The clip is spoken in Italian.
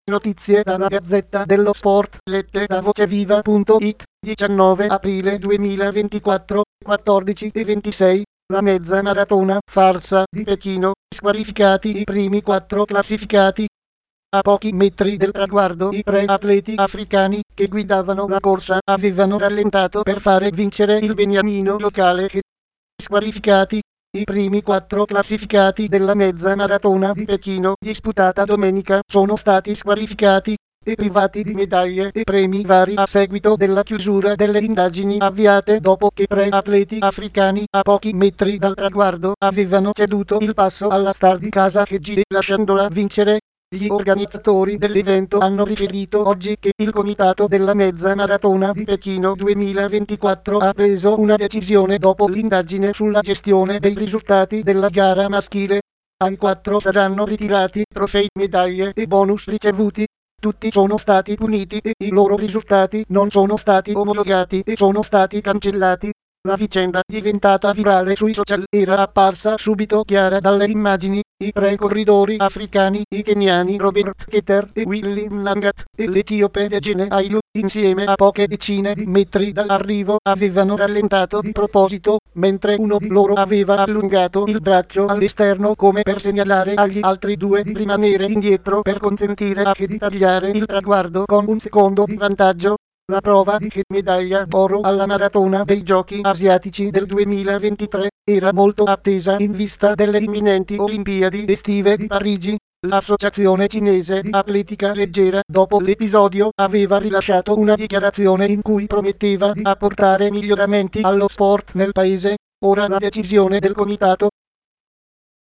Notizie dalla Gazzetta dello Sport, lette da voceviva.it, 19 aprile 2024, 14:26. La mezza maratona farsa di Pechino, squalificati i primi 4 classificati. A pochi metri del traguardo i 3 atleti africani che guidavano la corsa avevano rallentato per fare vincere il beniamino locale che squalificati. I primi 4 classificati della mezza maratona di Pechino disputata domenica sono stati squalificati e privati di medaglie e premi vari a seguito della chiusura delle indagini avviate dopo che 3 atleti africani a pochi metri dal traguardo avevano ceduto il passo alla star di casa Keggi lasciandola vincere. Gli organizzatori dell'evento hanno riferito oggi che il comitato della mezza maratona di Pechino 2024 ha preso una decisione dopo l'indagine sulla gestione dei risultati della gara maschile. Ai 4 saranno ritirati trofei, medaglie e bonus ricevuti. Tutti sono stati puniti e i loro risultati non sono stati omologati e sono stati cancellati. La vicenda, diventata virale sui social, era apparsa subito chiara dalle immagini. I 3 corridori africani, i keniani Robert Keter e Willy Nangat e l'etiope Dejene Ailo, insieme a poche decine di metri dall'arrivo, avevano rallentato di proposito, mentre uno di loro aveva allungato il braccio all'esterno come per segnalare agli altri 2 di rimanere indietro per consentire a Che di tagliare il traguardo con un secondo di vantaggio. La prova di Che, medaglia d'oro alla maratona dei Giochi Asiatici del 2023, era molto attesa in vista delle imminenti Olimpiadi estive di Parigi. L'associazione cinese di atletica leggera, dopo l'episodio, aveva rilasciato una dichiarazione in cui prometteva di apportare miglioramenti allo sport nel paese. Ora la decisione del comitato